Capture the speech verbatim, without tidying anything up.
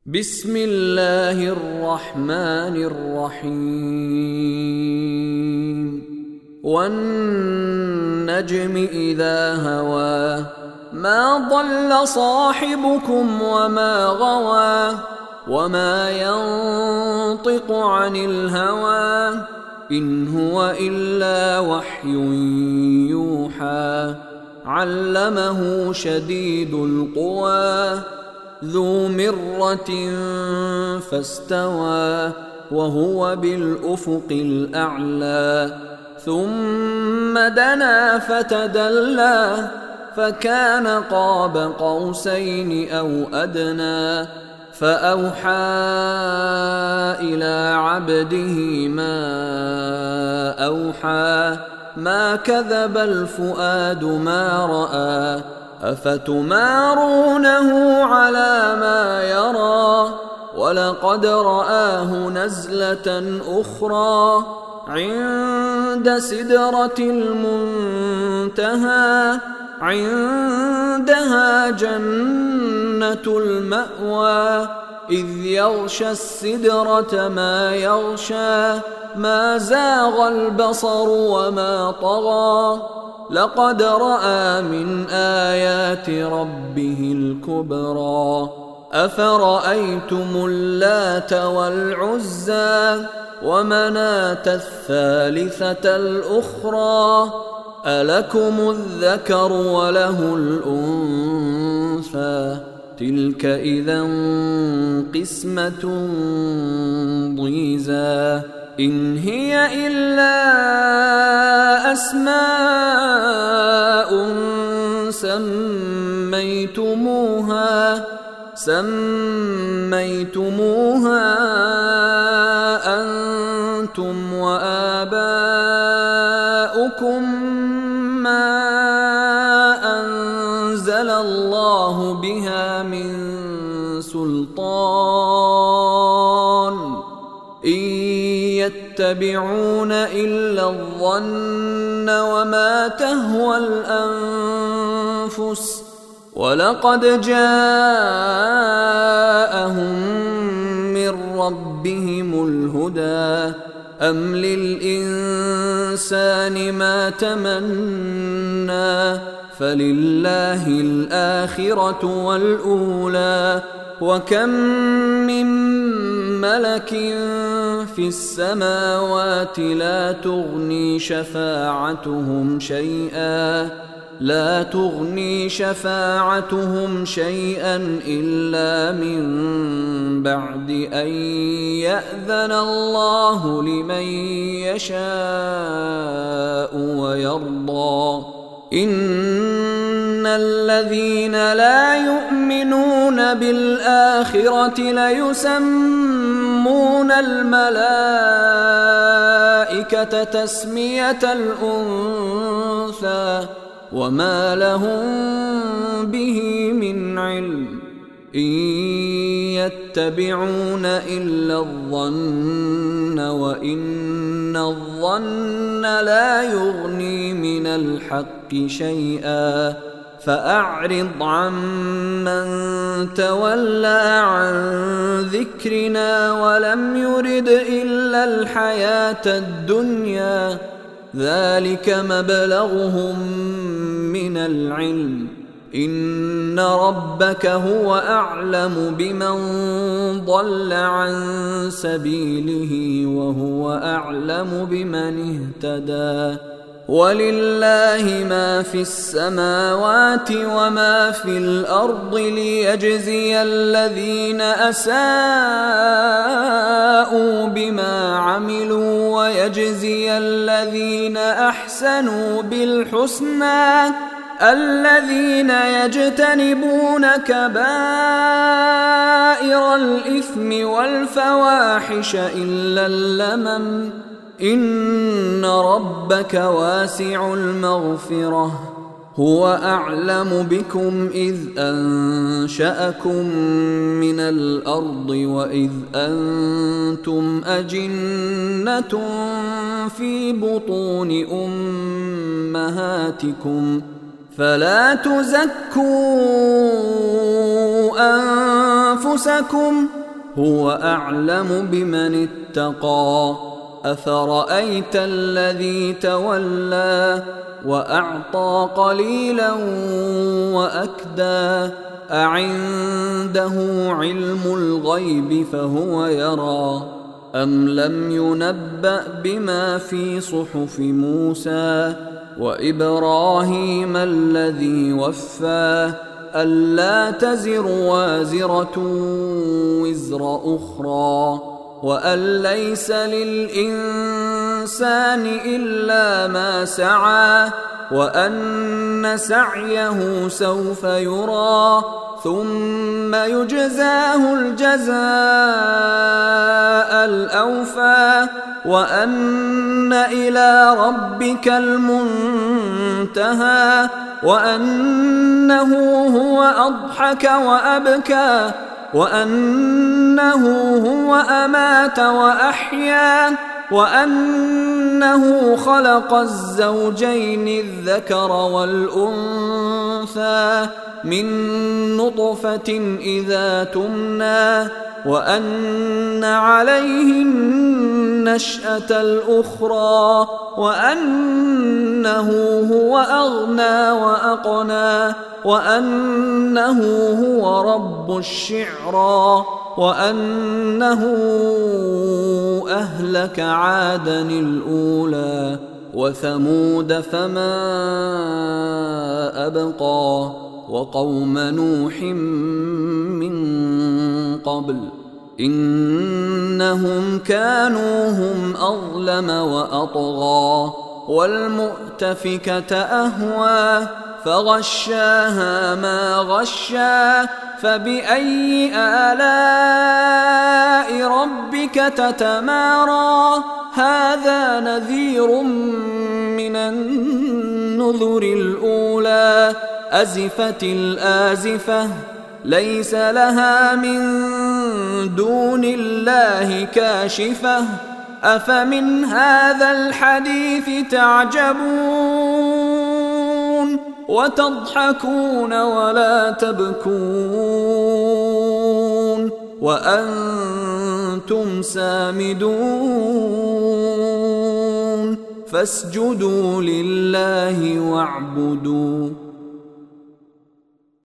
بسم الله الرحمن الرحيم والنجم إذا هوى ما ضل صاحبكم وما غوى وما ينطق عن الهوى إن هو إلا وحي يوحى علمه شديد القوى ذو مرة فاستوى وهو بالأفق الأعلى ثم دنا فتدلى فكان قاب قوسين أو أدنى فأوحى إلى عبده ما أوحى ما كذب الفؤاد ما رأى أفتمارونه على ما يرى ولقد رآه نزلة أخرى عند سدرة المنتهى عندها جنة المأوى إذ يغشى السدرة ما يغشى ما زاغ البصر وما طغى لقد رأى من آيات ربه الكبرى أفرأيتم اللات والعزى ومناة الثالثة الأخرى ألكم الذكر وله الأنثى تلك إذا قسمة ضيزى إن هي إلا أسماء سميتموها سميتموها أنتم وآباؤكم ما أنزل الله بها من سلطان إن يتبعون إلا الظن وما تهوى الأنفس ولقد جاءهم من ربهم الهدى أم للإنسان ما تمنى فلله الآخرة والأولى وكم من ملك في السماوات لا تغني شفاعتهم شيئا لا تغني شفاعتهم شيئا إلا من بعد أن يأذن الله لمن يشاء ويرضى إن الذين لا يؤمنون بالآخرة ليسمون الملائكة تسمية الأنثى وما لهم به من علم إن يتبعون إلا الظن وإن الظن لا يغني من الحق شيئا فأعرض عمن تولى عن ذكرنا ولم يرد إلا الحياة الدنيا ذلك مبلغهم من العلم إن ربك هو أعلم بمن ضل عن سبيله وهو أعلم بمن اهتدى ولله ما في السماوات وما في الأرض ليجزي الذين أساءوا بما عملوا ويجزي الذين أحسنوا بالحسنى الذين يجتنبون كبائر الإثم والفواحش إلا اللمم إن ربك واسع المغفرة هو أعلم بكم إذ أنشأكم من الأرض وإذ أنتم أجنة في بطون أمهاتكم فلا تزكوا أنفسكم هو أعلم بمن اتقى أفرأيت الذي تولى وأعطى قليلا وأكدى أعنده علم الغيب فهو يرى أم لم ينبأ بما في صحف موسى وإبراهيم الذي وفى ألا تزر وازرة وزر أخرى وأن ليس للإنسان إلا ما سعى وأن سعيه سوف يرى ثم يجزاه الجزاء الأوفى وأن إلى ربك المنتهى وأنه هو أضحك وأبكى وأنه هو أمات وأحيا وأنه خلق الزوجين الذكر والأنثى من نطفة إذا تمنى وأن عليه النشأة الأخرى وأنه هو أغنى وأقنى وأنه هو رب الشعرى وأنه أهلك عادا الأولى وثمود فما أبقى وقوم نوح من قبل إنهم كانوا هم أظلم وأطغى والمؤتفكة أهوى فغشاها ما غشا فبأي آلاء ربك تتمارى هذا نذير من النذر الأولى أزفت الآزفة ليس لها من دون الله كاشفة أفمن هذا الحديث تعجبون وتضحكون ولا تبكون وأنتم سامدون فاسجدوا لله واعبدوا